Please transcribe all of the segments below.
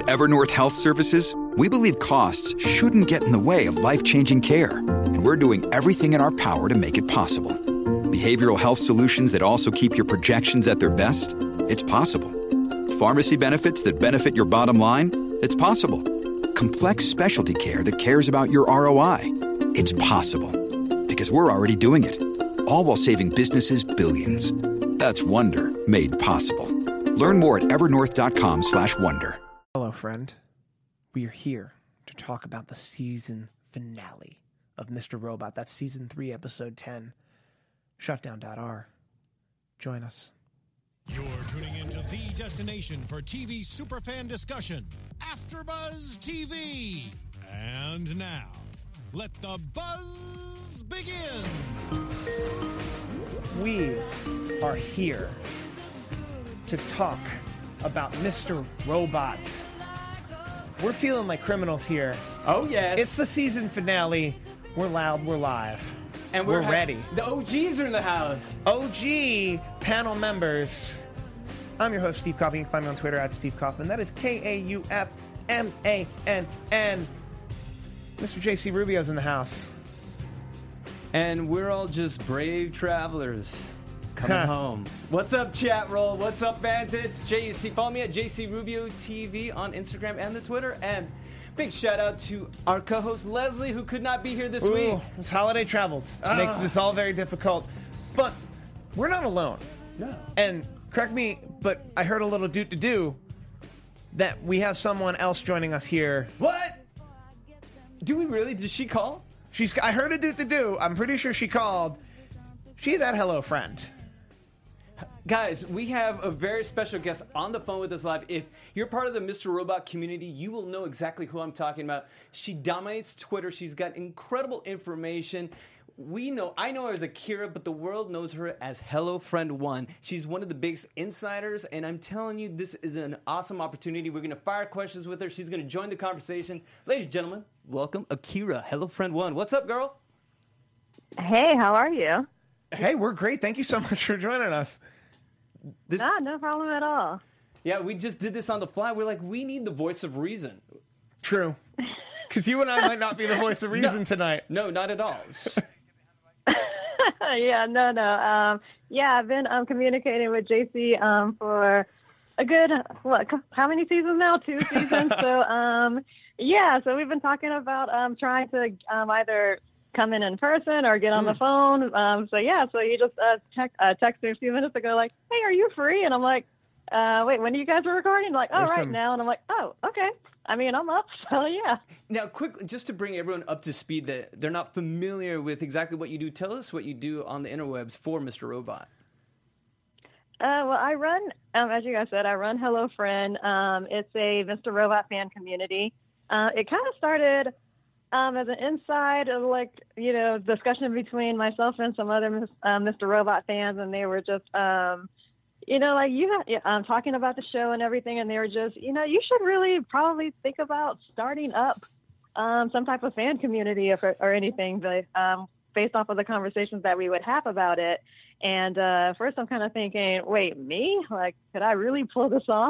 At Evernorth Health Services, we believe costs shouldn't get in the way of life-changing care, and we're doing everything in our power to make it possible. Behavioral health solutions that also keep your projections at their best? It's possible. Pharmacy benefits that benefit your bottom line? It's possible. Complex specialty care that cares about your ROI? It's possible. Because we're already doing it. All while saving businesses billions. That's Wonder made possible. Learn more at evernorth.com/wonder. Hello, friend. We are here to talk about the season finale of Mr. Robot. That's season 3, episode 10. Shutdown.r. Join us. You're tuning into the destination for TV superfan discussion, AfterBuzz TV. And now, let the buzz begin. We are here to talk about Mr. Robot. We're feeling like criminals here. Oh, yes. It's the season finale. We're loud, we're live. And we're ready. The OGs are in the house. OG panel members. I'm your host, Steve Kaufman. You can find me on Twitter at Steve Kaufman. That is Kaufmann. Mr. JC Rubio's in the house. And we're all just brave travelers coming home. What's up, chat roll? What's up, fans? It's JC. Follow me at JC Rubio TV on Instagram and the Twitter. And big shout out to our co-host Leslie, who could not be here this week. It's holiday travels. Makes this all very difficult. But we're not alone. No. And correct me, but I heard a little doot-to-do that we have someone else joining us here. What? Do we really? Did she call? I heard a doot-to-do. I'm pretty sure she called. She's at Hello Friend. Guys, we have a very special guest on the phone with us live. If you're part of the Mr. Robot community, you will know exactly who I'm talking about. She dominates Twitter. She's got incredible information. I know her as Akira, but the world knows her as Hello Friend 1. She's one of the biggest insiders, and I'm telling you, this is an awesome opportunity. We're going to fire questions with her. She's going to join the conversation. Ladies and gentlemen, welcome Akira, Hello Friend 1. What's up, girl? Hey, how are you? Hey, we're great. Thank you so much for joining us. No problem at all. Yeah, we just did this on the fly. We're like, we need the voice of reason. True. Because you and I might not be the voice of reason tonight. No, not at all. Yeah, no. I've been communicating with JC for a good, how many seasons now? 2 seasons. So we've been talking about trying to either come in person or get on the phone. So you just texted me a few minutes ago like, hey, are you free? And I'm like, wait, when are you guys recording? Like, now. And I'm like, oh, okay. I mean, I'm up, so yeah. Now, quickly, just to bring everyone up to speed that they're not familiar with exactly what you do, tell us what you do on the interwebs for Mr. Robot. Well, I run, as you guys said, I run Hello Friend. It's a Mr. Robot fan community. It kind of started as an inside, discussion between myself and some other Mr. Robot fans, and they were just, talking about the show and everything, and they were just, you should really probably think about starting up some type of fan community or anything, but, based off of the conversations that we would have about it. And first I'm kind of thinking, wait, me? Like, could I really pull this off?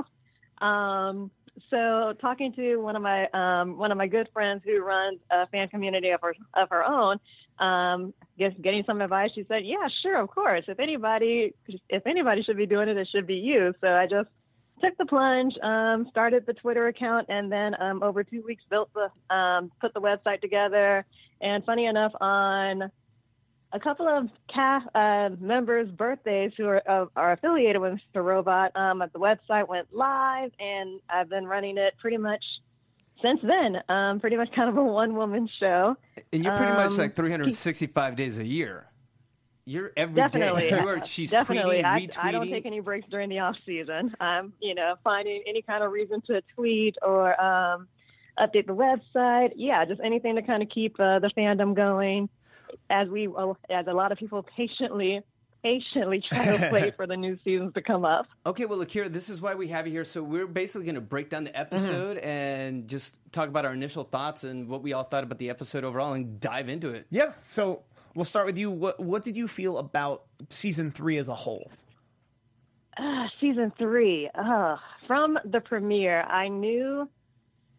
So talking to one of my good friends who runs a fan community of her own, getting some advice, she said, yeah, sure, of course. If anybody should be doing it, it should be you. So I just took the plunge, started the Twitter account, and then over 2 weeks put the website together. And funny enough, on a couple of cast members' birthdays who are affiliated with Mr. Robot, the website went live, and I've been running it pretty much since then. Pretty much kind of a one-woman show. And you're pretty much like 365 days a year. You're every definitely. day. She's definitely. tweeting, retweeting. I don't take any breaks during the off season. I'm, finding any kind of reason to tweet or update the website. Yeah, just anything to kind of keep the fandom going, as a lot of people patiently try to wait for the new seasons to come up. Okay, well, Akira, this is why we have you here. So we're basically going to break down the episode and just talk about our initial thoughts and what we all thought about the episode overall and dive into it. Yeah, so we'll start with you. What did you feel about season 3 as a whole? Season 3. From the premiere, I knew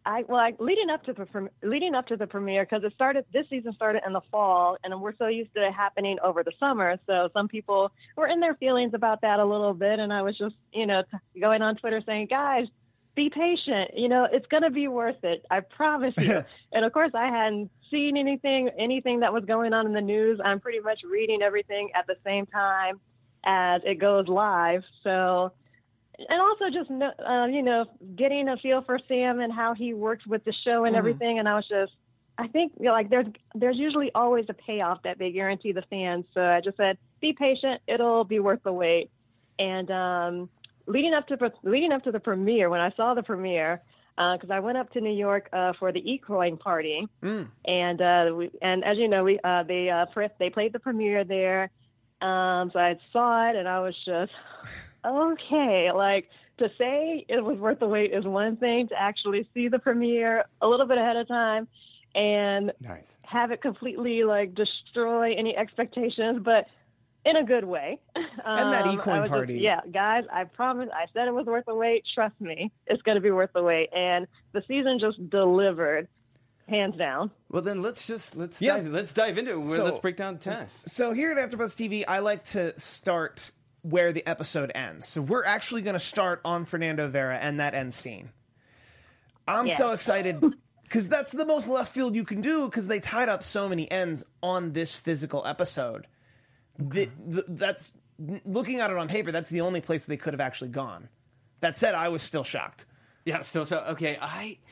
leading up to the premiere, because this season started in the fall, and we're so used to it happening over the summer. So some people were in their feelings about that a little bit, and I was just, going on Twitter saying, guys, be patient. It's going to be worth it. I promise you. And of course, I hadn't seen anything that was going on in the news. I'm pretty much reading everything at the same time as it goes live. So. And also just, getting a feel for Sam and how he works with the show and everything. And I think there's usually always a payoff that they guarantee the fans. So I just said, be patient. It'll be worth the wait. And leading up to the premiere, when I saw the premiere, because I went up to New York for the eCoin party. And as you know, they played the premiere there. So I saw it and I was just... Okay, to say it was worth the wait is one thing. To actually see the premiere a little bit ahead of time and have it completely destroy any expectations, but in a good way. And that eCoin party. Guys, I promise. I said it was worth the wait. Trust me, it's going to be worth the wait. And the season just delivered, hands down. Well, then let's dive into it. Let's break down 10. So here at AfterBuzz TV, I like to start where the episode ends. So we're actually going to start on Fernando Vera and that end scene. I'm so excited because that's the most left field you can do, because they tied up so many ends on this physical episode. That's, looking at it on paper, that's the only place they could have actually gone. That said, I was still shocked. Yeah, still shocked. Okay,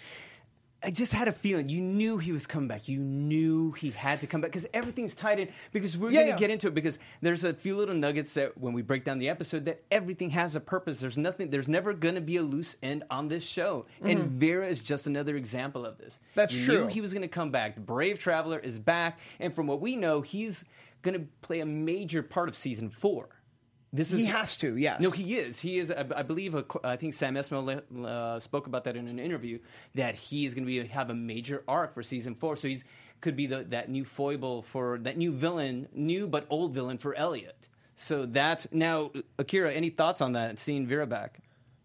I just had a feeling. You knew he was coming back. You knew he had to come back because everything's tied in. Because we're going to get into it, because there's a few little nuggets that when we break down the episode, that everything has a purpose. There's never going to be a loose end on this show. And Vera is just another example of this. That's true. You knew he was going to come back. The Brave Traveler is back. And from what we know, he's going to play a major part of season 4. He has to, yes. No, he is. He is. I believe. I think Sam Esmail spoke about that in an interview, that he is going to have a major arc for season 4. So he's could be that new foible for that new villain, new but old villain for Elliot. So that's now, Akira. Any thoughts on that? Seeing Vera back?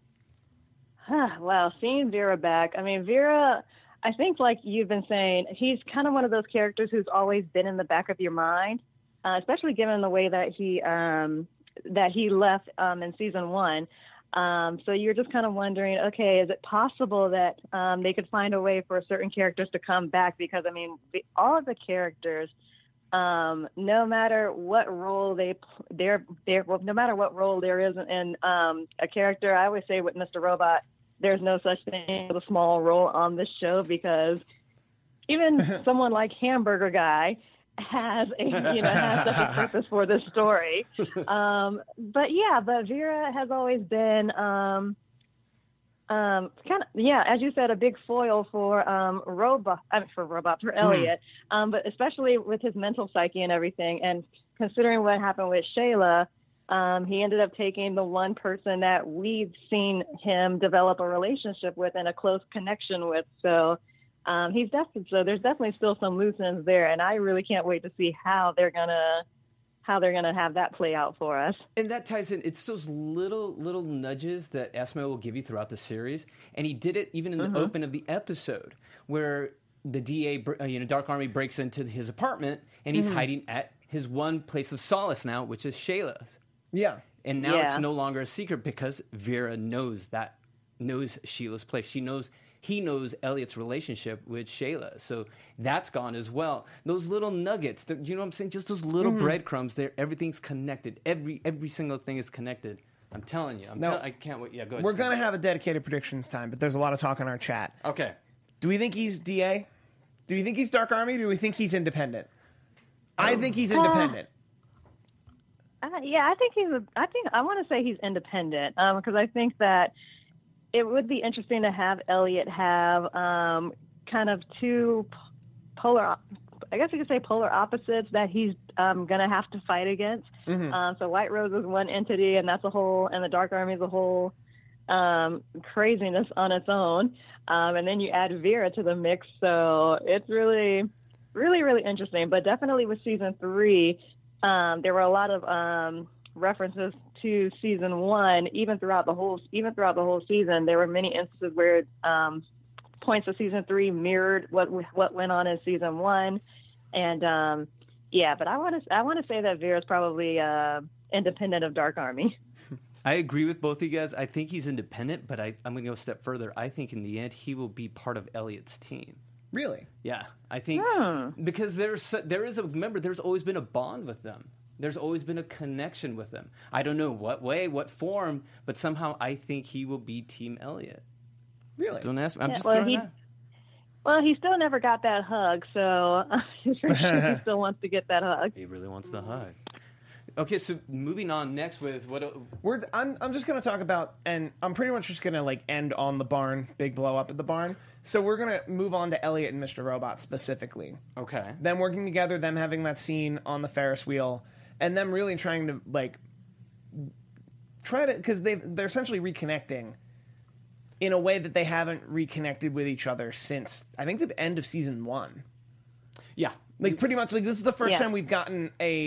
Wow, seeing Vera back. I mean, Vera. I think, like you've been saying, he's kind of one of those characters who's always been in the back of your mind, especially given the way that he left in season 1. So you're just kind of wondering, okay, is it possible that they could find a way for certain characters to come back? Because, I mean, all of the characters, no matter what role no matter what role there is in a character, I always say with Mr. Robot, there's no such thing as a small role on this show, because even someone like Hamburger Guy has a purpose for this story. But Vera has always been as you said, a big foil for Elliot, but especially with his mental psyche and everything. And considering what happened with Shayla, he ended up taking the one person that we've seen him develop a relationship with and a close connection with. So there's definitely still some loose ends there, and I really can't wait to see how they're gonna have that play out for us. And that ties in. It's those little nudges that Esmail will give you throughout the series, and he did it even in the open of the episode where the DA, Dark Army, breaks into his apartment, and he's hiding at his one place of solace now, which is Shayla's. Yeah, and now it's no longer a secret because Vera knows Sheila's place. He knows Elliot's relationship with Shayla. So that's gone as well. Those little nuggets, you know what I'm saying? Just those little breadcrumbs there. Everything's connected. Every single thing is connected. I'm telling you. I can't wait. Yeah, go ahead. We're going to have a dedicated predictions time, but there's a lot of talk in our chat. Okay. Do we think he's DA? Do we think he's Dark Army? Do we think he's independent? I think he's independent. I want to say he's independent, because I think that it would be interesting to have Elliot have kind of two polar, I guess you could say polar opposites that he's going to have to fight against. So White Rose is one entity, and that's and the Dark Army is a whole craziness on its own. And then you add Vera to the mix. So it's really, really, really interesting. But definitely with season 3, there were a lot of references to season 1, even throughout the whole season. There were many instances where points of season 3 mirrored what went on in season 1. And but I want to say that Vera's probably independent of Dark Army. I agree with both of you guys. I think he's independent, but I'm going to go a step further. I think in the end he will be part of Elliot's team. Really? Yeah, I think because there's always been a bond with them. There's always been a connection with them. I don't know what way, what form, but somehow I think he will be Team Elliot. Really? Don't ask me. I'm just throwing that. Well, he still never got that hug, so I'm sure he still wants to get that hug. He really wants the hug. Okay, so moving on next with what? I'm just going to talk about, and I'm pretty much just going to end on the barn, big blow up at the barn. So we're going to move on to Elliot and Mr. Robot specifically. Okay. Them working together, them having that scene on the Ferris wheel, and them really trying to because they're essentially reconnecting in a way that they haven't reconnected with each other since I think the end of season 1. Yeah. Pretty much this is the first time we've gotten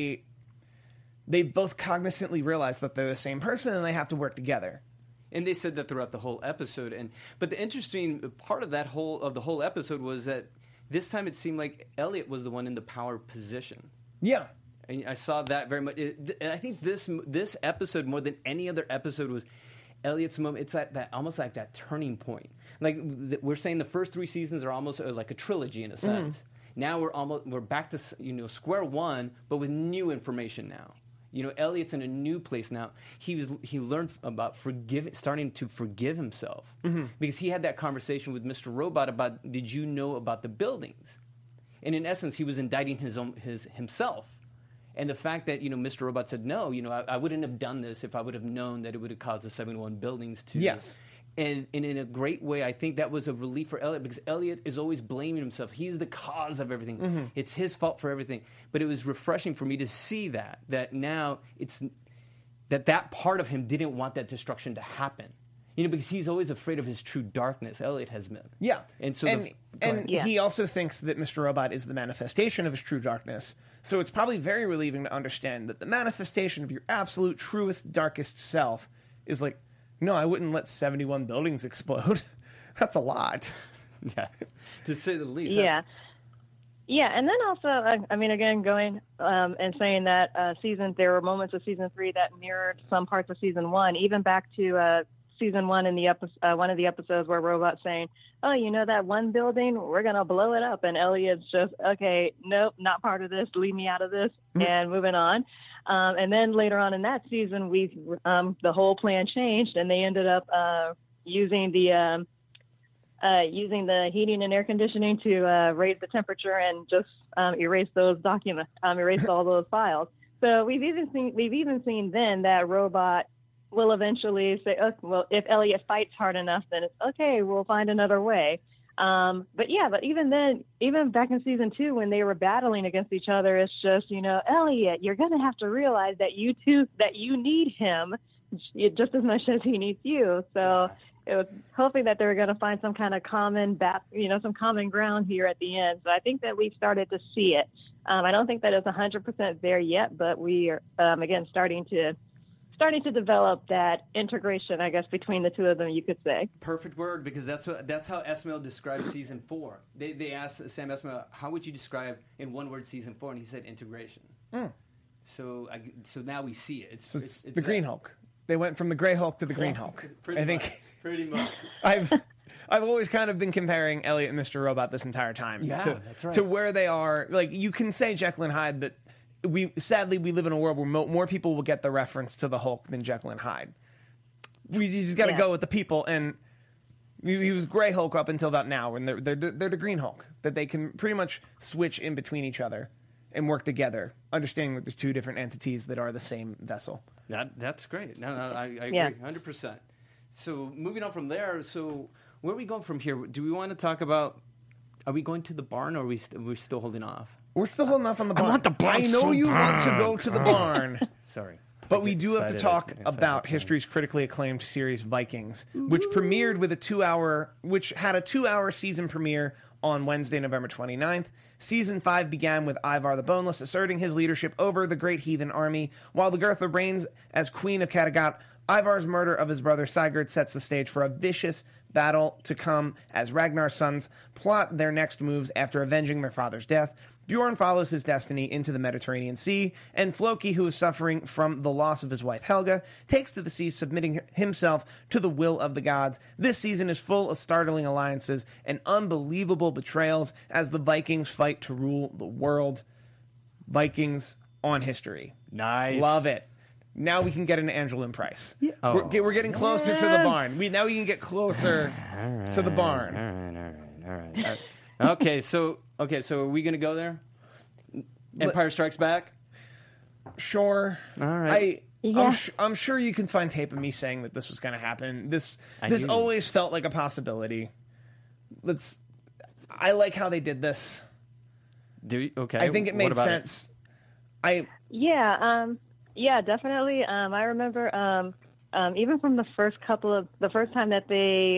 they both cognizantly realize that they're the same person and they have to work together. And they said that throughout the whole episode. But the interesting part of the whole episode was that this time it seemed like Elliot was the one in the power position. Yeah. And I saw that very much. And I think this episode, more than any other episode, was Elliot's moment. It's that almost like that turning point. Like we're saying the first 3 seasons are almost like a trilogy in a sense. Now we're back to square one, but with new information now. Elliot's in a new place now. He learned about starting to forgive himself because he had that conversation with Mr. Robot about, did you know about the buildings? And in essence, he was indicting himself. And the fact that Mr. Robot said no, I wouldn't have done this if I would have known that it would have caused the 71 buildings to. Yes. And in a great way, I think that was a relief for Elliot because Elliot is always blaming himself. He's the cause of everything. It's his fault for everything. But it was refreshing for me to see that now it's that part of him didn't want that destruction to happen. Because he's always afraid of his true darkness. Elliot has been. Yeah. And so he also thinks that Mr. Robot is the manifestation of his true darkness. So it's probably very relieving to understand that the manifestation of your absolute truest, darkest self is no, I wouldn't let 71 buildings explode. That's a lot. Yeah, to say the least. Yeah. Yeah, and then also, again, going and saying that there were moments of season 3 that mirrored some parts of season 1, even back to season 1 in the one of the episodes where Robot's saying, "Oh, that one building, we're gonna blow it up," and Elliot's just, "Okay, nope, not part of this. Leave me out of this," and moving on. And then later on in that season, the whole plan changed, and they ended up using the heating and air conditioning to raise the temperature and just erase those documents, erase all those files. So we've even seen then that Robot will eventually say, "Oh, well, if Elliot fights hard enough, then it's okay. We'll find another way." But even then, even back in season 2, when they were battling against each other, it's just, Elliot, you're going to have to realize that you need him just as much as he needs you. So it was hoping that they were going to find some kind of common ground here at the end. So I think that we've started to see it. I don't think that it's 100% there yet, but we are, again, starting to develop that integration, I guess, between the two of them, you could say. Perfect word, because that's how Esmail describes season 4. They asked Sam Esmail, how would you describe in one word season 4? And he said integration. So now we see it. It's the Green Hulk. They went from the Gray Hulk to the Green Hulk. Pretty much. I've always kind of been comparing Elliot and Mr. Robot this entire time that's right. to where they are. You can say Jekyll and Hyde, but sadly we live in a world where more people will get the reference to the Hulk than Jekyll and Hyde. You just got to go with the people, and he was Gray Hulk up until about now, and they're the Green Hulk, that they can pretty much switch in between each other and work together, understanding that there's two different entities that are the same vessel. That's great. No, I agree 100%. So moving on from there, so where are we going from here? Do we want to talk about? Are we going to the barn, or are we still holding off? We're still holding off on the barn. I want the barn. I know you want to go to the barn. Sorry. But we do have to talk about history's critically acclaimed series Vikings, which premiered with which had a 2-hour season premiere on Wednesday, November 29th. Season 5 began with Ivar the Boneless asserting his leadership over the great heathen army, while the Gertha reigns as Queen of Kattegat. Ivar's murder of his brother Sigurd sets the stage for a vicious battle to come as Ragnar's sons plot their next moves after avenging their father's death. Bjorn follows his destiny into the Mediterranean Sea, and Floki, who is suffering from the loss of his wife Helga, takes to the sea, submitting himself to the will of the gods. This season is full of startling alliances and unbelievable betrayals as the Vikings fight to rule the world. Vikings on history. Nice. Love it. Now we can get into Angela and Price. Yeah. We're getting closer to the barn. Now we can get closer to the barn. All right. Okay, so are we gonna go there? Empire Strikes Back. Sure. All right. I'm sure you can find tape of me saying that this was going to happen. This do. always felt like a possibility. I like how they did this. Okay. I think it made sense. Yeah, definitely. I remember even from the first time that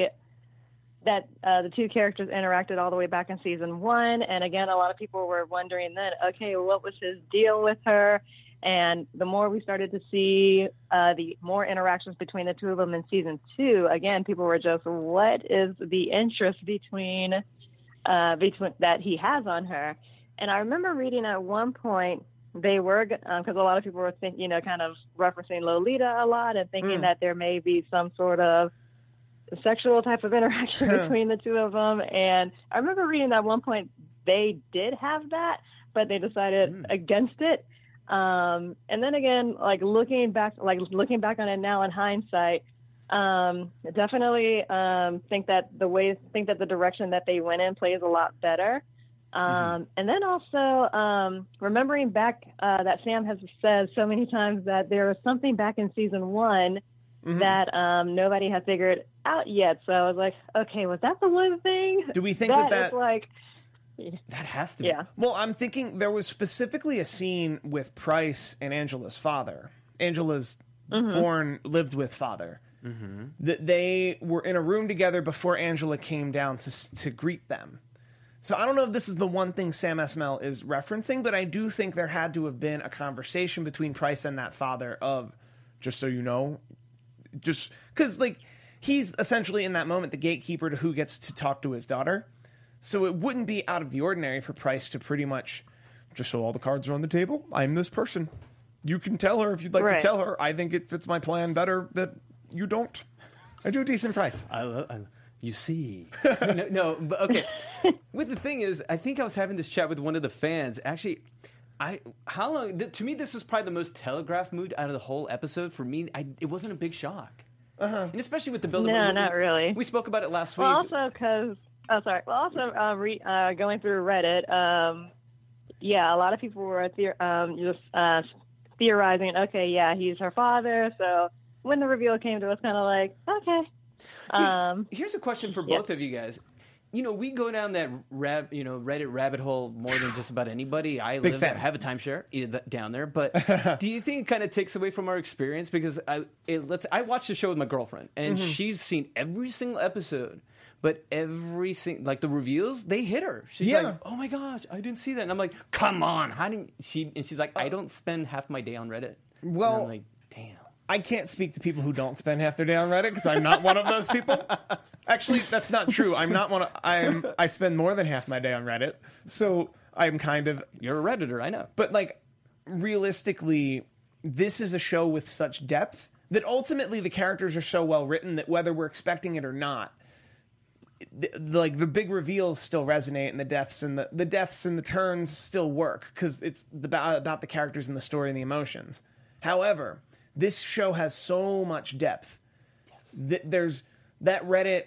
the two characters interacted all the way back in season 1. And again, a lot of people were wondering then, okay, what was his deal with her? And the more we started to see the more interactions between the two of them in season 2, again, people were just, what is the interest between that he has on her? And I remember reading at one point, they were, because a lot of people were thinking, kind of referencing Lolita a lot and thinking that there may be some sort of sexual type of interaction between the two of them. And I remember reading at one point they did have that, but they decided against it. And then again, looking back on it now in hindsight, definitely think that the direction that they went in plays a lot better. And then also remembering back that Sam has said so many times that there was something back in season 1 that nobody has figured out yet. So I was like, okay, was that the one thing? Do we think that that has to be? Yeah. Well, I'm thinking there was specifically a scene with Price and Angela's father. Angela's lived with father. That they were in a room together before Angela came down to greet them. So I don't know if this is the one thing Sam Esmail is referencing, but I do think there had to have been a conversation between Price and that father of, just so you know, just because he's essentially in that moment the gatekeeper to who gets to talk to his daughter. So it wouldn't be out of the ordinary for Price to pretty much, just so all the cards are on the table, I'm this person. You can tell her if you'd like to tell her. I think it fits my plan better that you don't. I do a decent Price. You see. No, but okay. With the thing is, I think I was having this chat with one of the fans. Actually, to me, this was probably the most telegraphed mood out of the whole episode. For me, it wasn't a big shock. And especially with the build-up. No, not really. We spoke about it last week. Also because, going through Reddit, a lot of people were just theorizing, okay, yeah, he's her father. So when the reveal came to us, kind of like, okay. Dude, here's a question for both of you guys. We go down that Reddit rabbit hole more than just about anybody. I live there, have a timeshare down there. But do you think it kind of takes away from our experience? Because I watched the show with my girlfriend, and she's seen every single episode. But every single, the reveals, they hit her. She's like, oh my gosh, I didn't see that. And I'm like, come on, how didn't she? And she's like, I don't spend half my day on Reddit. Well, and I'm like, damn. I can't speak to people who don't spend half their day on Reddit because I'm not one of those people. Actually, that's not true. I'm not one. I spend more than half my day on Reddit, so I'm kind of. You're a Redditor, I know. But realistically, this is a show with such depth that ultimately the characters are so well written that whether we're expecting it or not, the big reveals still resonate, and the deaths and the turns still work because it's about the characters and the story and the emotions. However, this show has so much depth. Yes. There's that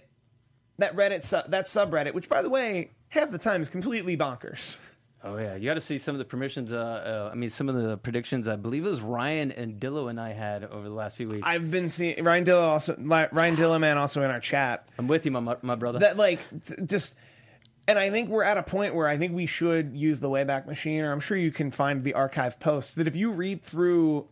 subreddit, which, by the way, half the time is completely bonkers. Oh yeah, you got to see some of the some of the predictions. I believe it was Ryan and Dillo and I had over the last few weeks. I've been seeing Ryan Dilloman also in our chat. I'm with you, my brother. That and I think we're at a point where I think we should use the Wayback Machine, or I'm sure you can find the archive posts. That if you read through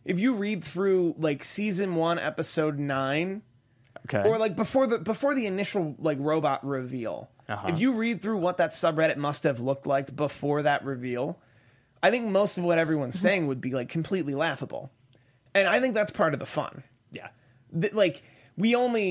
season 1, episode 9, okay, or before the initial robot reveal. If you read through what that subreddit must have looked like before that reveal, I think most of what everyone's saying would be completely laughable. And I think that's part of the fun. Yeah.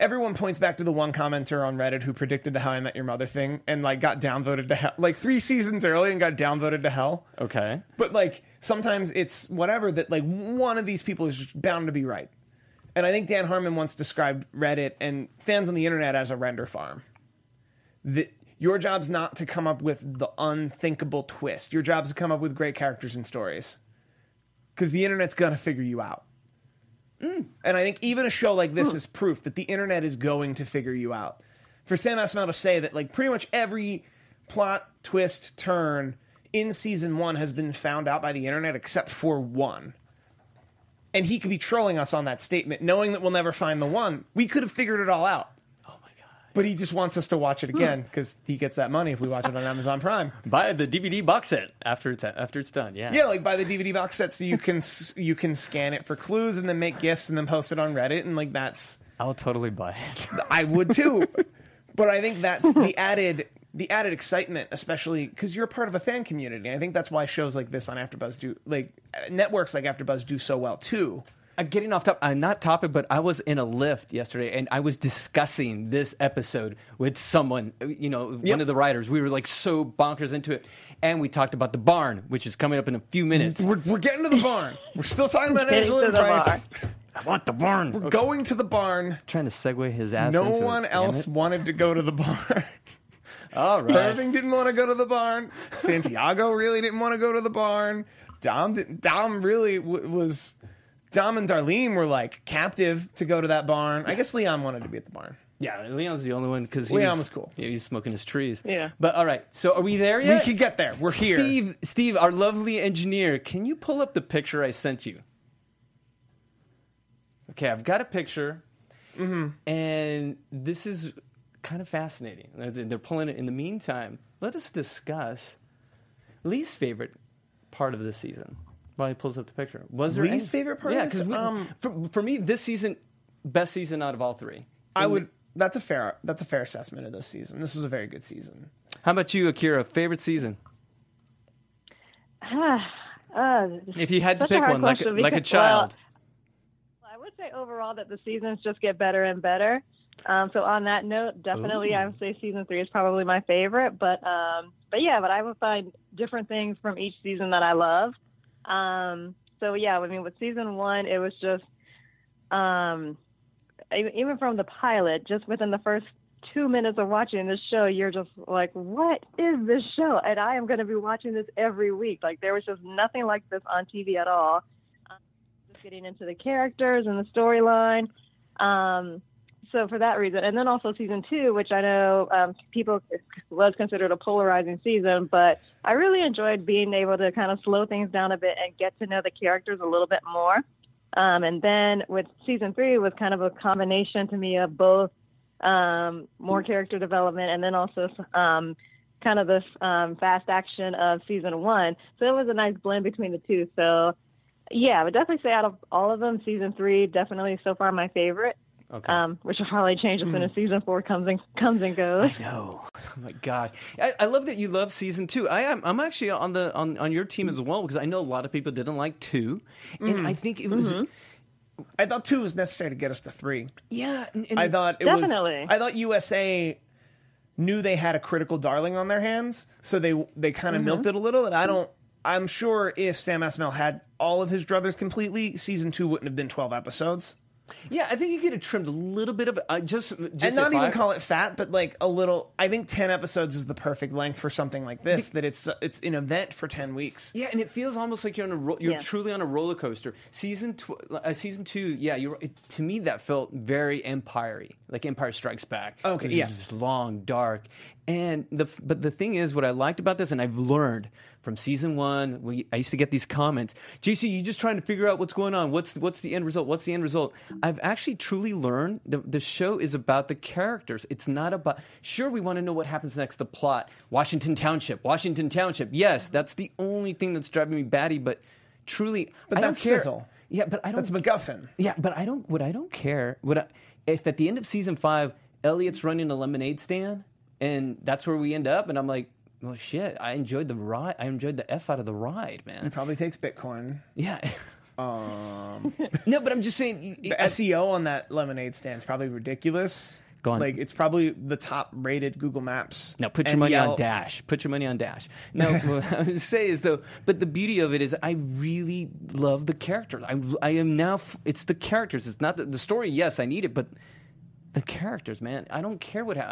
everyone points back to the one commenter on Reddit who predicted the How I Met Your Mother thing and like got downvoted to hell, like 3 seasons early and got downvoted to hell. Okay. But like sometimes it's whatever that like one of these people is just bound to be right. And I think Dan Harmon once described Reddit and fans on the internet as a render farm. That your job's not to come up with the unthinkable twist. Your job's to come up with great characters and stories. Because the internet's going to figure you out. And I think even a show like this is proof that the internet is going to figure you out. For Sam Esmail to say that like pretty much every plot, twist, turn in season 1 has been found out by the internet except for one. And he could be trolling us on that statement, knowing that we'll never find the one. We could have figured it all out. But he just wants us to watch it again because he gets that money if we watch it on Amazon Prime. Buy the DVD box set after it's done. Yeah, yeah, like buy the DVD box set so you can scan it for clues and then make GIFs and then post it on Reddit and like that's. I'll totally buy it. I would too, but I think that's the added excitement, especially because you're a part of a fan community. I think that's why shows like this on AfterBuzz do like networks like AfterBuzz do so well too. Getting off topic, not topic, but I was in a Lyft yesterday, and I was discussing this episode with someone, one of the writers. We were like so bonkers into it, and we talked about the barn, which is coming up in a few minutes. We're getting to the barn. We're still talking about Angela and Price. I want the barn. We're going to the barn. Trying to segue his ass. No into one it. else wanted to go to the barn. All right. Irving didn't want to go to the barn. Santiago really didn't want to go to the barn. Dom really was. Dom and Darlene were like captive to go to that barn. I guess Leon wanted to be at the barn. Yeah, Leon's the only one because Leon was cool. Yeah, he's smoking his trees. Yeah. But all right, so are we there yet? We can get there. We're here. Steve, our lovely engineer, can you pull up the picture I sent you? Okay, I've got a picture, and this is kind of fascinating. They're pulling it. In the meantime, let us discuss least favorite part of the season. While he pulls up the picture, was there least favorite part? Yeah, because for me, this season, best season out of all 3. That's a fair assessment of this season. This was a very good season. How about you, Akira? Favorite season? If you had to pick one, like a child. Well, I would say overall that the seasons just get better and better. So on that note, definitely I would say season 3 is probably my favorite. But I would find different things from each season that I love. With season 1, it was just, even from the pilot, just within the first 2 minutes of watching this show, you're just like, what is this show? And I am going to be watching this every week. Like, there was just nothing like this on TV at all. Just getting into the characters and the storyline. So for that reason, and then also season 2, which I know was considered a polarizing season, but I really enjoyed being able to kind of slow things down a bit and get to know the characters a little bit more. And then with season 3 was kind of a combination to me of both more character development and then also kind of this fast action of season 1. So it was a nice blend between the two. So yeah, I would definitely say out of all of them, season 3 definitely so far my favorite. Okay. Which will probably change as soon as season 4 comes and goes. I know. Oh my gosh, I love that you love season 2. I'm actually on your team as well because I know a lot of people didn't like 2, and I think it was. I thought 2 was necessary to get us to 3. Yeah, and I thought it definitely. I thought USA knew they had a critical darling on their hands, so they kind of milked it a little. And I'm sure if Sam Esmail had all of his druthers completely, season 2 wouldn't have been 12 episodes. Yeah, I think you could have trimmed a little bit of it, just and not even call it fat, but like a little. I think 10 episodes is the perfect length for something like this. That it's an event for 10 weeks. Yeah, and it feels almost like you're truly on a roller coaster. Season 2, yeah, to me that felt very Empire-y, like Empire Strikes Back. Okay, it was just long, dark, and but the thing is, what I liked about this, and I've learned from season 1, I used to get these comments, JC, you just trying to figure out what's going on. What's the end result? What's the end result? I've actually truly learned the show is about the characters. It's not about, sure, we want to know what happens next, the plot. Washington Township. Yes, that's the only thing that's driving me batty, but truly, but I don't that's care. sizzle. Yeah, but I don't. That's MacGuffin. Yeah, but I don't care. If at the end of season 5, Elliot's running a lemonade stand, and that's where we end up, and I'm like, well, shit, I enjoyed the ride. I enjoyed the F out of the ride, man. It probably takes Bitcoin. Yeah. No, but I'm just saying. The SEO on that lemonade stand is probably ridiculous. Go on. Like, it's probably the top-rated Google Maps. Now, put your and money on Yelp. Dash. Put your money on Dash. Now, what I would say is, though, but the beauty of it is I really love the characters. I am now, it's the characters. It's not the story, yes, I need it, but the characters, man. I don't care what,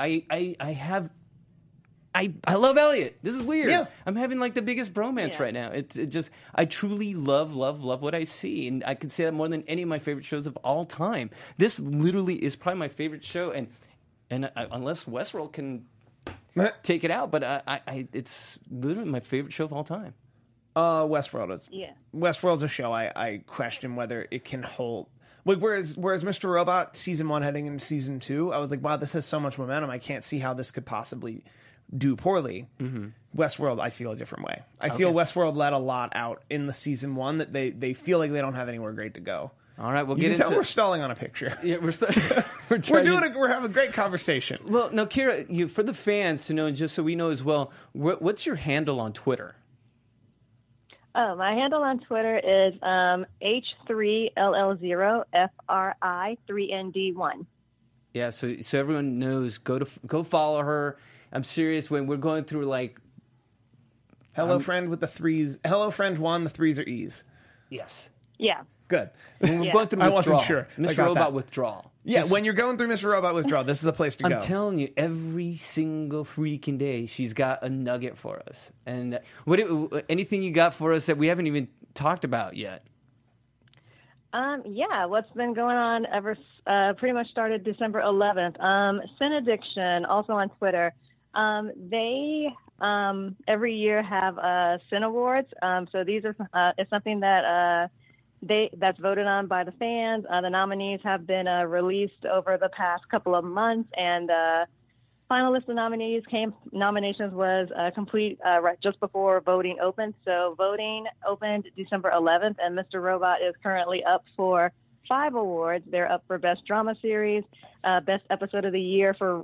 I love Elliot. This is weird. Yeah. I'm having like the biggest bromance right now. It just, I truly love what I see. And I could say that more than any of my favorite shows of all time. This literally is probably my favorite show. And unless Westworld can take it out, but it's literally my favorite show of all time. Westworld's a show I question whether it can hold. Like, whereas Mr. Robot season 1 heading into season 2, I was like, wow, this has so much momentum. I can't see how this could possibly do poorly. Mm-hmm. Westworld, I feel a different way. I feel Westworld let a lot out in the season 1 that they feel like they don't have anywhere great to go. All right, we'll you get can into. tell we're stalling on a picture. Yeah, we're having a great conversation. Well, now, Kira, for the fans to know, just so we know as well, what's your handle on Twitter? Oh, my handle on Twitter is H3LL0FRI3ND1. Yeah, so everyone knows. Go follow her. I'm serious. When we're going through like, Hello friend with the threes. Hello friend 1. The threes are E's. Yes. Yeah. Good. When we're going through I withdrawal. wasn't sure. Mr. Robot withdrawal. Yeah, when you're going through Mr. Robot withdrawal, this is a place to go. I'm telling you, every single freaking day, she's got a nugget for us. And anything you got for us that we haven't even talked about yet? Yeah, what's been going on ever pretty much started December 11th. Sin Addiction, also on Twitter. They every year have Sin Awards. So these are it's something that that's voted on by the fans. The nominees have been released over the past couple of months, and final list of nominations was complete right just before voting opened. So voting opened December 11th, and Mr. Robot is currently up for 5 awards. They're up for Best Drama Series, Best Episode of the Year for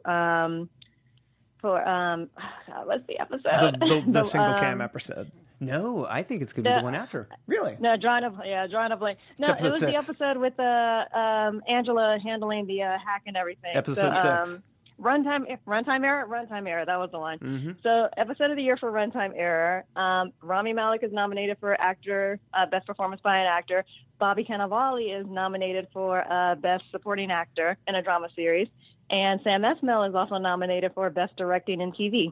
what's the episode? The single cam episode. No, I think it's going to be the one after. Really? No, drawing a blank. No, it was 6. The episode with Angela handling the hack and everything. Episode 6. Runtime error. That was the one. Mm-hmm. So, episode of the year for runtime error. Rami Malek is nominated for actor, best performance by an actor. Bobby Cannavale is nominated for best supporting actor in a drama series, and Sam Esmail is also nominated for best directing in TV.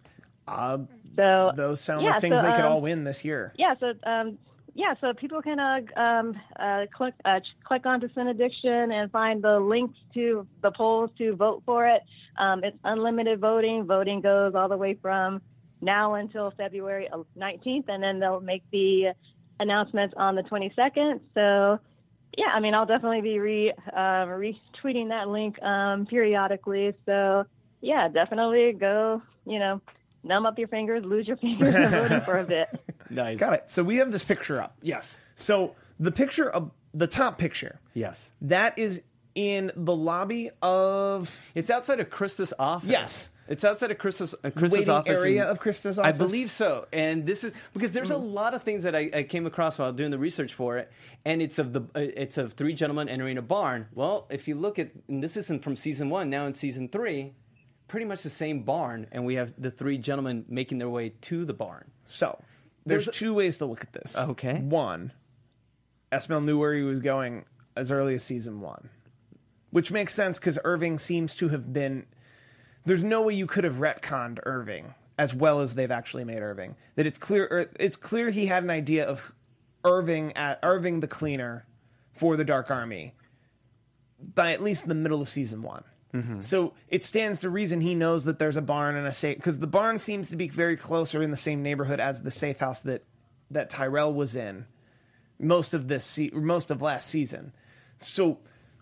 So those sound like things they could all win this year. Yeah. So people can click onto Sin Addiction and find the links to the polls to vote for it. It's unlimited voting. Voting goes all the way from now until February 19th, and then they'll make the announcements on the 22nd. So, yeah, I mean, I'll definitely be retweeting that link periodically. So, yeah, definitely go, numb up your fingers, lose your fingers, and voting for a bit. Nice. Got it. So we have this picture up. Yes. So the picture of the top picture. Yes. That is in the lobby of. It's outside of Krista's office. Yes. It's outside of Krista's waiting office. area of Krista's office? I believe so. And this is because there's a lot of things that I came across while doing the research for it. And it's of 3 gentlemen entering a barn. Well, if you look at, and this isn't from season 1, now in season 3, pretty much the same barn. And we have the 3 gentlemen making their way to the barn. So there's 2 ways to look at this. Okay. One, Esmail knew where he was going as early as season 1, which makes sense because Irving seems to have been. There's no way you could have retconned Irving as well as they've actually made Irving. That it's clear he had an idea of Irving the cleaner for the Dark Army by at least the middle of season 1. Mm-hmm. So it stands to reason he knows that there's a barn and a safe, because the barn seems to be very close or in the same neighborhood as the safe house that Tyrell was in most of last season. So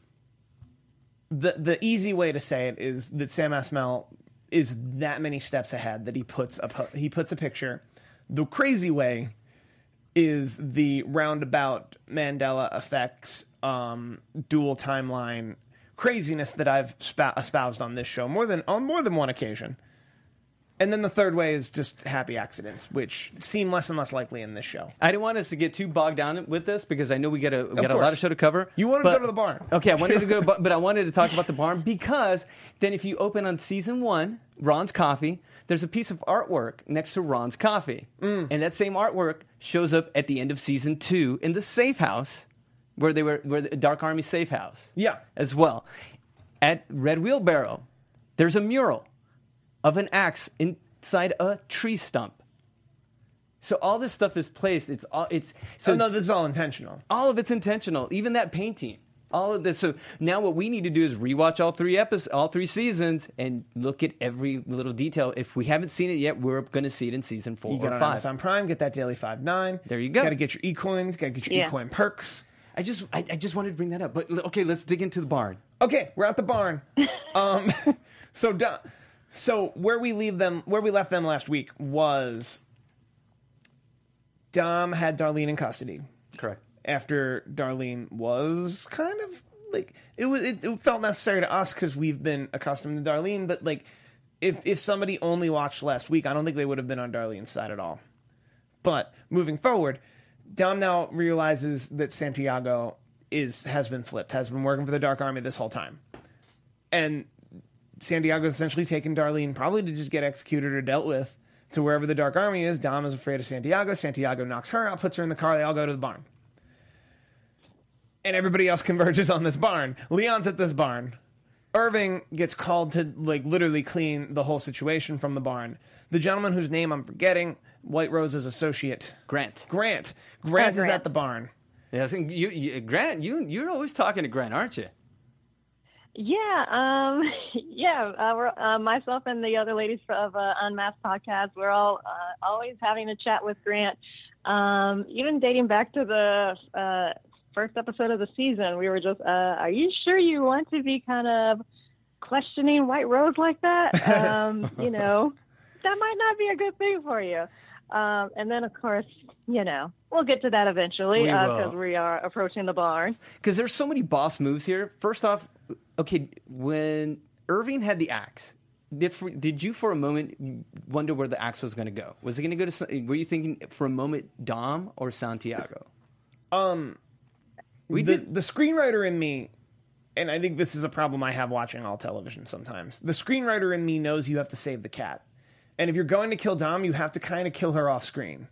the easy way to say it is that Sam Esmail is that many steps ahead that he puts a picture. The crazy way is the roundabout Mandela effects, dual timeline craziness that I've espoused on this show on more than one occasion. And then the third way is just happy accidents, which seem less and less likely in this show. I didn't want us to get too bogged down with this because I know we got a lot of show to cover. You wanted to go to the barn. Okay, I wanted to go, but I wanted to talk about the barn because then if you open on season 1, Ron's Coffee, there's a piece of artwork next to Ron's Coffee. And that same artwork shows up at the end of season 2 in the safe house where the Dark Army safe house. Yeah. As well. At Red Wheelbarrow, there's a mural of an axe inside a tree stump. So all this stuff is placed. This is all intentional. All of it's intentional. Even that painting. All of this. So now what we need to do is rewatch all 3 seasons and look at every little detail. If we haven't seen it yet, we're going to see it in season 4 you get or on 5. Amazon Prime, get that daily 5.9. There you go. Got to get your e-coins. Got to get your e-coin perks. I just wanted to bring that up. But okay, let's dig into the barn. Okay, we're at the barn. So where we left them last week was Dom had Darlene in custody. Correct. After Darlene was kind of like it felt necessary to us because we've been accustomed to Darlene, but like if somebody only watched last week, I don't think they would have been on Darlene's side at all. But moving forward, Dom now realizes that Santiago has been flipped, has been working for the Dark Army this whole time. And Santiago's essentially taken Darlene probably to just get executed or dealt with to wherever the Dark Army is. Dom is afraid of Santiago. Santiago knocks her out, puts her in the car. They all go to the barn. And everybody else converges on this barn. Leon's at this barn. Irving gets called to literally clean the whole situation from the barn. The gentleman whose name I'm forgetting, White Rose's associate. Grant is at the barn. Yeah, Grant, you're always talking to Grant, aren't you? Yeah, we're, myself and the other ladies of Unmasked Podcast, we're all always having a chat with Grant. Even dating back to the first episode of the season, we were just, are you sure you want to be kind of questioning White Rose like that? That might not be a good thing for you. And then, of course, we'll get to that eventually because we are approaching the barn. Because there's so many boss moves here. First off, okay, when Irving had the axe, did you for a moment wonder where the axe was going to go? Was it going to go to? Were you thinking for a moment Dom or Santiago? The screenwriter in me, and I think this is a problem I have watching all television sometimes. The screenwriter in me knows you have to save the cat. And if you're going to kill Dom, you have to kind of kill her off screen.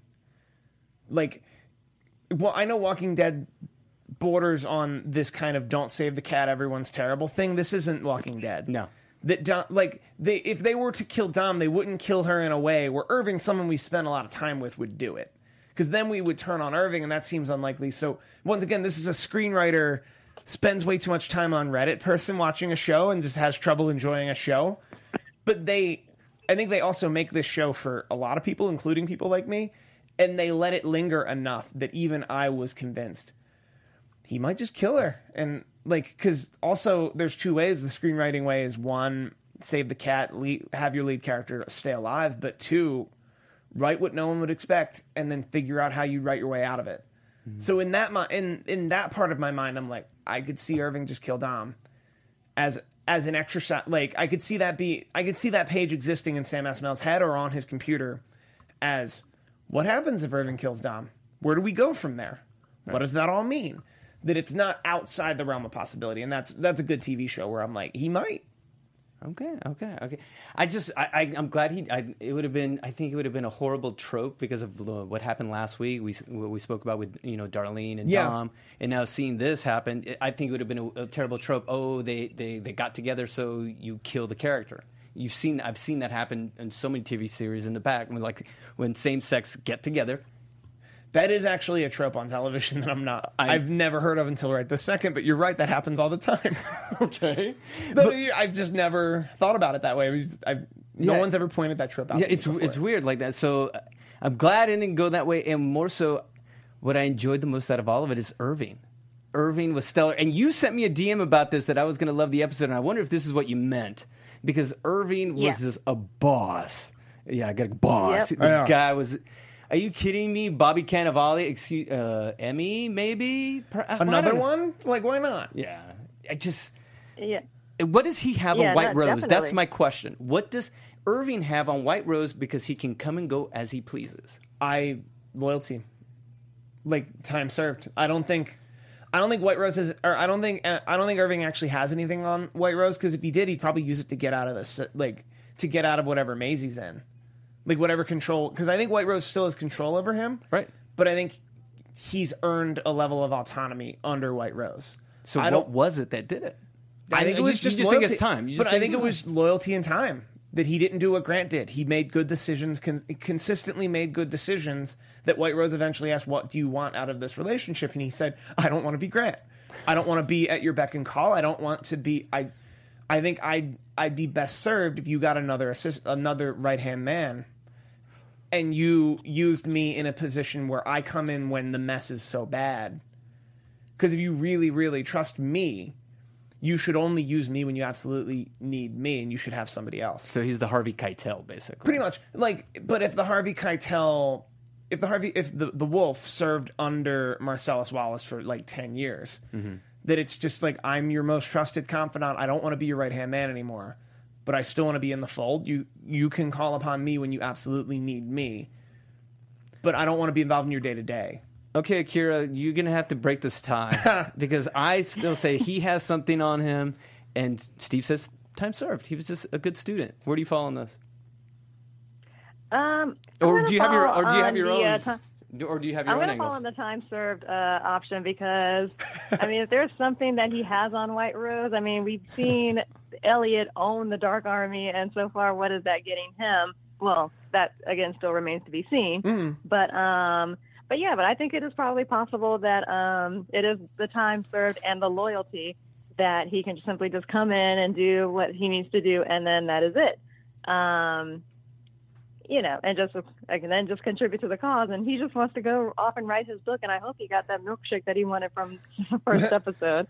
I know Walking Dead borders on this kind of don't save the cat, everyone's terrible thing. This isn't Walking Dead. No. That Dom, if they were to kill Dom, they wouldn't kill her in a way where Irving, someone we spent a lot of time with, would do it. Because then we would turn on Irving, and that seems unlikely. So, once again, this is a screenwriter spends way too much time on Reddit person watching a show and just has trouble enjoying a show. But I think they also make this show for a lot of people, including people like me, and they let it linger enough that even I was convinced he might just kill her. And, because also there's 2 ways. The screenwriting way is 1, save the cat, have your lead character stay alive, but 2, write what no one would expect, and then figure out how you write your way out of it. Mm-hmm. So in that part of my mind, I'm like, I could see Irving just kill Dom as an extra shot. I could see that page existing in Sam Esmail's head or on his computer as what happens if Irving kills Dom? Where do we go from there? Right. What does that all mean? That it's not outside the realm of possibility, and that's a good TV show where I'm like, he might. Okay. I'm glad I think it would have been a horrible trope because of what happened last week. We spoke about with Darlene and Dom, and now seeing this happen, I think it would have been a terrible trope. Oh, they got together, so you kill the character. I've seen that happen in so many TV series in the back when same sex get together. That is actually a trope on television that I've never heard of until right this second, but you're right, that happens all the time. Okay. I've just never thought about it that way. No one's ever pointed that trope out to me before. It's weird like that. So I'm glad it didn't go that way, and more so, what I enjoyed the most out of all of it is Irving. Irving was stellar, and you sent me a DM about this that I was going to love the episode, and I wonder if this is what you meant, because Irving was just a boss. Yeah, I got a boss. Yep. The guy was... Are you kidding me? Bobby Cannavale, Emmy, maybe? Another one? Why not? Yeah. What does he have on White Rose? Definitely. That's my question. What does Irving have on White Rose because he can come and go as he pleases? Loyalty. Like, time served. I don't think White Rose is, or I don't think Irving actually has anything on White Rose, because if he did, he'd probably use it to get out of this, like, to get out of whatever maze he's in. Like, whatever control, because I think White Rose still has control over him. Right. But I think he's earned a level of autonomy under White Rose. So what was it that did it? I think it was just loyalty. Think it's time. But I think it was loyalty and time. That he didn't do what Grant did. He made good decisions, consistently made good decisions, that White Rose eventually asked, what do you want out of this relationship? And he said, I don't want to be Grant. I don't want to be at your beck and call. I don't want to be... I think I'd be best served if you got another right-hand man, and you used me in a position where I come in when the mess is so bad. Because if you really, really trust me... you should only use me when you absolutely need me, and you should have somebody else. So he's the Harvey Keitel, basically. Pretty much. Like, but if the Harvey Keitel, if the Wolf served under Marcellus Wallace for like 10 years, that it's just like, I'm your most trusted confidant. I don't want to be your right-hand man anymore, but I still want to be in the fold. You can call upon me when you absolutely need me, but I don't want to be involved in your day-to-day. Okay, Akira, you're going to have to break this tie because I still say he has something on him, and Steve says time served. He was just a good student. Where do you fall on this? Or do you have your own? Or do you have your I'm own going to fall on the time served option because, I mean, if there's something that he has on White Rose, I mean, we've seen Elliot own the Dark Army, and so far, what is that getting him? Well, that again still remains to be seen. But yeah, but I think it is probably possible that it is the time served and the loyalty that he can simply just come in and do what he needs to do, and then that is it. And then just contribute to the cause. And he just wants to go off and write his book, and I hope he got that milkshake that he wanted from the first episode.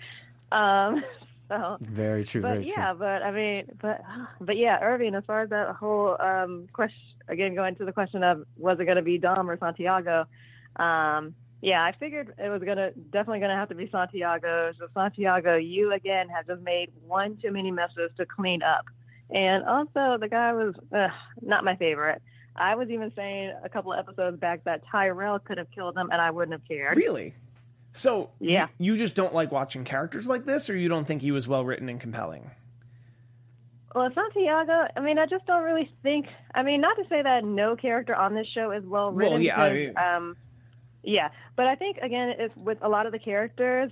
So very true. But very yeah, true. but I mean, but yeah, Irving. As far as that whole question, again, going to the question of was it going to be Dom or Santiago? Yeah, I figured it was definitely gonna have to be Santiago. So Santiago, you again have just made one too many messes to clean up. And also the guy was not my favorite. I was even saying a couple of episodes back that Tyrell could have killed him and I wouldn't have cared. Really? So yeah. You just don't like watching characters like this, or you don't think he was well written and compelling? Well, Santiago, I mean, I just don't really think, I mean, not to say that no character on this show is well written. Well, yeah, because, yeah, but I think again, it's with a lot of the characters.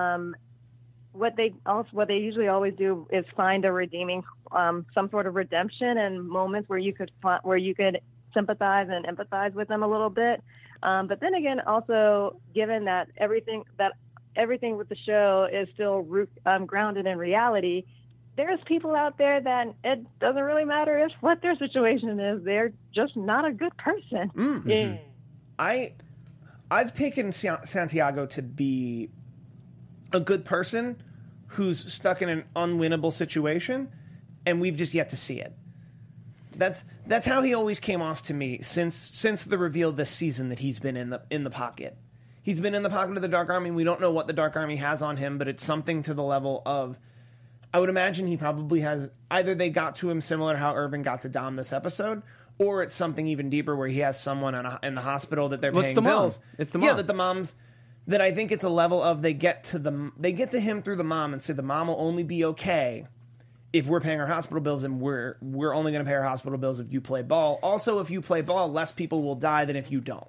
What they usually always do is find a redeeming, some sort of redemption and moments where you could sympathize and empathize with them a little bit. But then again, also given that everything with the show is still grounded in reality, there's people out there that it doesn't really matter what their situation is; they're just not a good person. Mm-hmm. Yeah. I've taken Santiago to be a good person who's stuck in an unwinnable situation, and we've just yet to see it. That's how he always came off to me since the reveal this season that he's been in the pocket. He's been in the pocket of the Dark Army. We don't know what the Dark Army has on him, but it's something to the level of, I would imagine he probably has, either they got to him similar to how Irvin got to Dom this episode, or it's something even deeper where he has someone in the hospital that they're paying bills. It's the mom. Yeah, that the mom's, that I think it's a level of they get to him through the mom and say the mom will only be okay if we're paying our hospital bills, and we're only going to pay our hospital bills if you play ball. Also, if you play ball, less people will die than if you don't.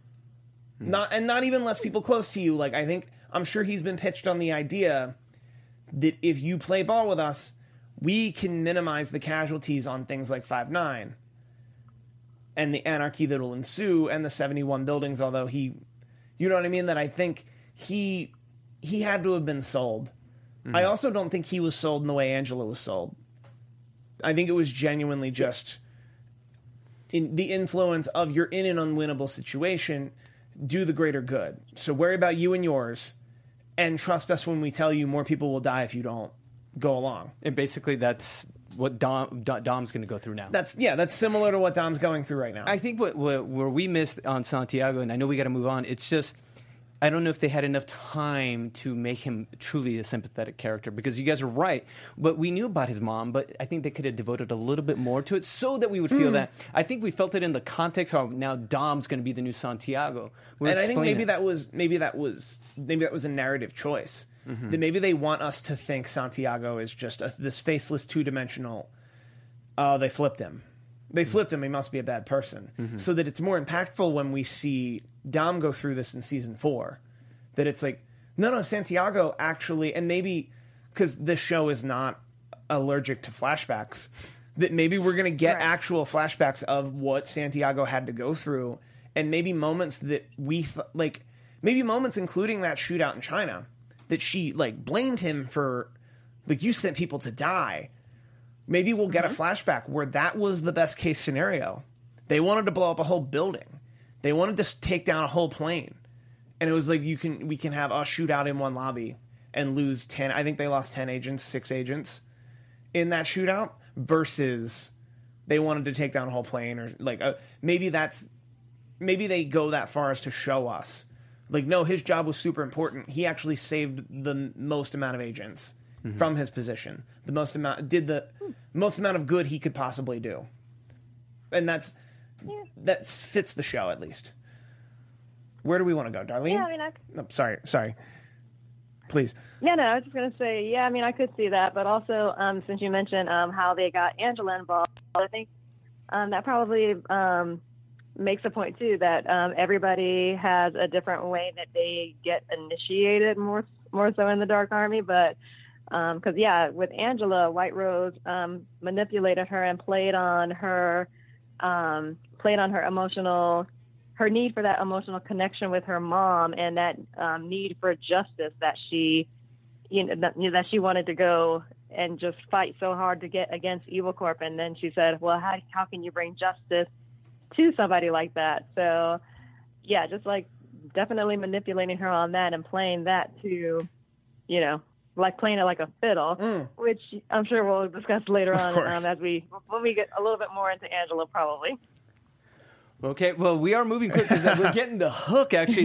Not even less people close to you. Like, I'm sure he's been pitched on the idea that if you play ball with us, we can minimize the casualties on things like 5-9 and the anarchy that will ensue and the 71 buildings, although you know what I mean? That I think he had to have been sold. Mm-hmm. I also don't think he was sold in the way Angela was sold. I think it was genuinely just in the influence of you're in an unwinnable situation, do the greater good. So worry about you and yours, and trust us when we tell you more people will die if you don't go along. And basically that's what Dom's going to go through now. That's similar to what Dom's going through right now. I think where we missed on Santiago, and I know we got to move on, it's just I don't know if they had enough time to make him truly a sympathetic character, because you guys are right. But we knew about his mom, but I think they could have devoted a little bit more to it so that we would feel that. I think we felt it in the context how now Dom's going to be the new Santiago. And I think maybe that was a narrative choice. That maybe they want us to think Santiago is just this faceless, two-dimensional. They flipped him. They flipped him. He must be a bad person. So that it's more impactful when we see Dom go through this in season 4. That it's like, no, Santiago actually, and maybe because this show is not allergic to flashbacks, that maybe we're going to get actual flashbacks of what Santiago had to go through, and maybe moments that maybe moments including that shootout in China, that she blamed him for, you sent people to die. Maybe we'll get a flashback where that was the best case scenario. They wanted to blow up a whole building. They wanted to take down a whole plane. And it was like, we can have a shootout in one lobby and lose 10. I think they lost 10 agents, 6 agents in that shootout, versus they wanted to take down a whole plane, or maybe they go that far as to show us no, his job was super important. He actually saved the most amount of agents from his position. Did the most amount of good he could possibly do. And that fits the show, at least. Where do we want to go, Darlene? Yeah, I mean, No, sorry. Please. No, I was just going to say, yeah, I mean, I could see that. But also, since you mentioned how they got Angela involved, I think that probably makes a point, too, that everybody has a different way that they get initiated more so in the Dark Army. But because, with Angela, White Rose manipulated her and played on her emotional, her need for that emotional connection with her mom, and that need for justice that she, that she wanted to go and just fight so hard to get against Evil Corp. And then she said, well, how can you bring justice to somebody like that? So yeah, just definitely manipulating her on that and playing that to, playing it like a fiddle, which I'm sure we'll discuss later on when we get a little bit more into Angela, probably. Okay, well, we are moving quick because we're getting the hook. Actually,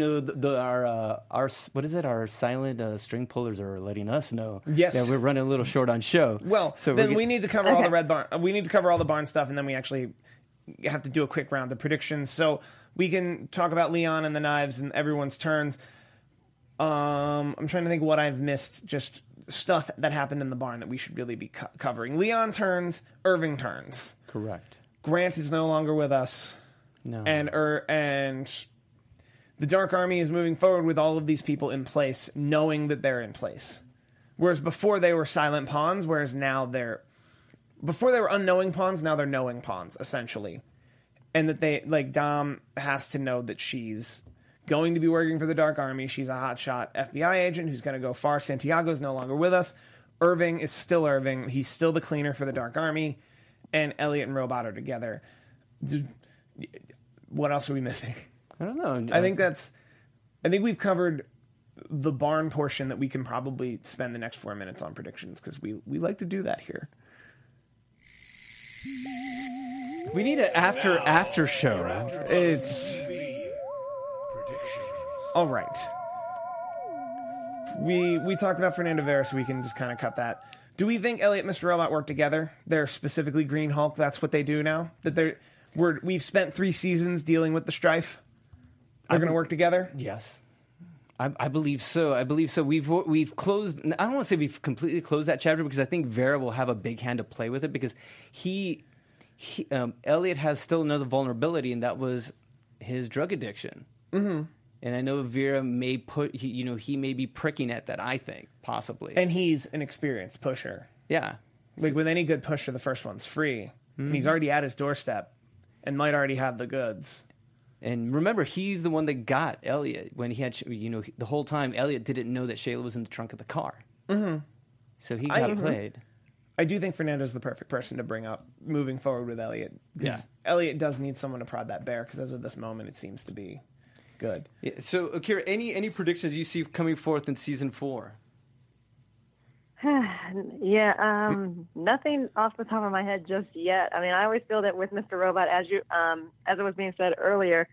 our what is it? Our silent string pullers are letting us know. Yes, that we're running a little short on show. Well, so then we need to cover all the Red Barn. We need to cover all the Barn stuff, and then we actually have to do a quick round of predictions. So we can talk about Leon and the knives and everyone's turns. I'm trying to think what I've missed. Just stuff that happened in the barn that we should really be covering. Leon turns. Irving turns. Correct. Grant is no longer with us. No. And the Dark Army is moving forward with all of these people in place, knowing that they're in place. Whereas before they were silent pawns, before they were unknowing pawns, now they're knowing pawns, essentially. And that they, Dom has to know that she's going to be working for the Dark Army. She's a hotshot FBI agent who's going to go far. Santiago's no longer with us. Irving is still Irving. He's still the cleaner for the Dark Army. And Elliot and Robot are together. What else are we missing? I don't know. I think we've covered the barn portion that we can probably spend the next 4 minutes on predictions, because we like to do that here. We need an after show. It's all right. We talked about Fernando Vera, so we can just kind of cut that. Do we think Elliot and Mr. Robot work together? They're specifically Green Hulk. That's what they do now. We've spent 3 seasons dealing with the strife. They're going to work together. Yes, I believe so. We've closed. I don't want to say we've completely closed that chapter, because I think Vera will have a big hand to play with it, because Elliot has still another vulnerability, and that was his drug addiction. Mm-hmm. And I know Vera may he may be pricking at that, I think, possibly. And he's an experienced pusher. Yeah. With any good pusher, the first one's free. Mm-hmm. And he's already at his doorstep and might already have the goods. And remember, he's the one that got Elliot when he had, the whole time Elliot didn't know that Shayla was in the trunk of the car. Mm-hmm. So he got played. I do think Fernando's the perfect person to bring up moving forward with Elliot. Because Elliot does need someone to prod that bear, because as of this moment, it seems to be good. Yeah, so, Akira, any predictions you see coming forth in season 4? Nothing off the top of my head just yet. I mean, I always feel that with Mr. Robot, as it was being said earlier,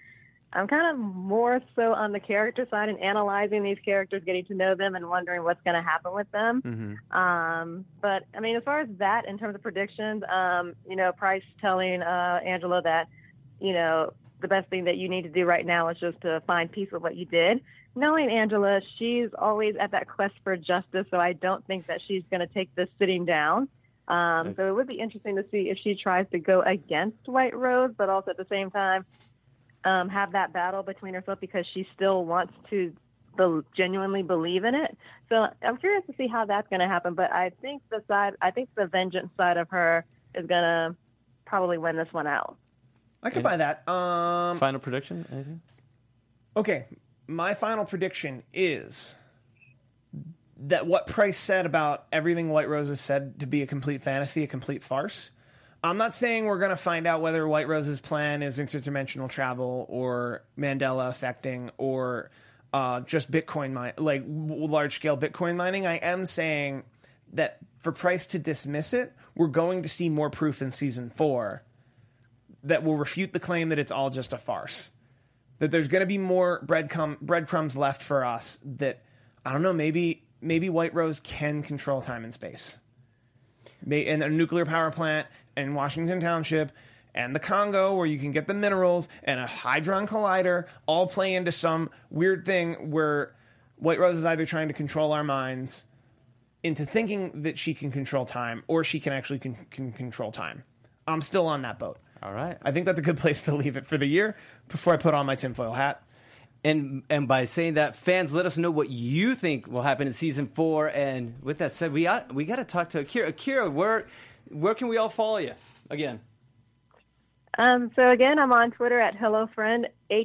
I'm kind of more so on the character side and analyzing these characters, getting to know them, and wondering what's going to happen with them. Mm-hmm. But I mean, as far as that, in terms of predictions, Price telling Angela that, the best thing that you need to do right now is just to find peace with what you did. Knowing Angela, she's always at that quest for justice, so I don't think that she's going to take this sitting down. So it would be interesting to see if she tries to go against White Rose, but also at the same time have that battle between herself because she still wants to genuinely believe in it. So I'm curious to see how that's going to happen. But I think the vengeance side of her is going to probably win this one out. I could buy that. Final prediction, anything? Okay, my final prediction is that what Price said about everything White Rose has said to be a complete fantasy, a complete farce. I'm not saying we're going to find out whether White Rose's plan is interdimensional travel or Mandela affecting or just Bitcoin large-scale Bitcoin mining. I am saying that for Price to dismiss it, we're going to see more proof in Season 4 that will refute the claim that it's all just a farce. That there's going to be more breadcrumbs left for us that, I don't know, maybe White Rose can control time and space. And a nuclear power plant in Washington Township and the Congo where you can get the minerals and a Hadron Collider all play into some weird thing where White Rose is either trying to control our minds into thinking that she can control time or she can actually can control time. I'm still on that boat. All right. I think that's a good place to leave it for the year before I put on my tinfoil hat. And by saying that, fans, let us know what you think will happen in Season 4. And with that said, we got to talk to Akira. Akira, where can we all follow you again? So again, I'm on Twitter at HelloFriend,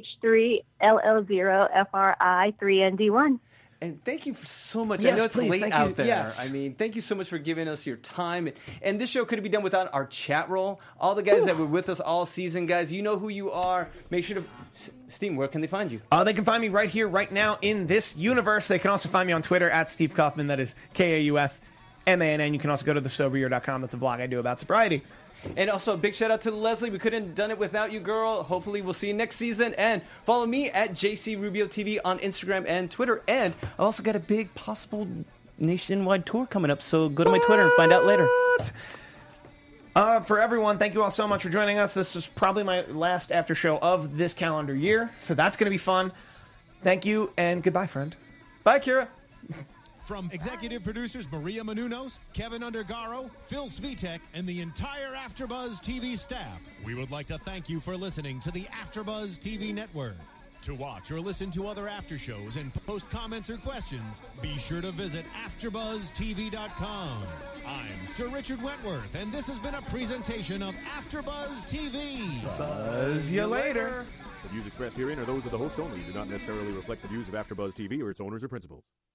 H3LL0FRI3ND1. And thank you so much. Yes, I know it's please. late Thank out you. there. Yes. I mean, thank you so much for giving us your time. And this show couldn't be done without our chat roll. All the guys that were with us all season, guys, you know who you are. Make sure to... Steve, where can they find you? They can find me right here, right now, in this universe. They can also find me on Twitter at Steve Kaufman. That is KAUFMANN. You can also go to thesoberyear.com. That's a blog I do about sobriety. And also a big shout out to Leslie. We couldn't have done it without you, girl. Hopefully we'll see you next season. And follow me at JC Rubio TV on Instagram and Twitter. And I also got a big possible nationwide tour coming up. So go to my Twitter and find out later. For everyone, thank you all so much for joining us. This is probably my last after show of this calendar year. So that's going to be fun. Thank you and goodbye, friend. Bye, Kira. From executive producers Maria Menounos, Kevin Undergaro, Phil Svitek, and the entire AfterBuzz TV staff, we would like to thank you for listening to the AfterBuzz TV network. To watch or listen to other after shows and post comments or questions, be sure to visit AfterBuzzTV.com. I'm Sir Richard Wentworth, and this has been a presentation of AfterBuzz TV. Buzz you later. The views expressed herein are those of the hosts only, do not necessarily reflect the views of AfterBuzz TV or its owners or principals.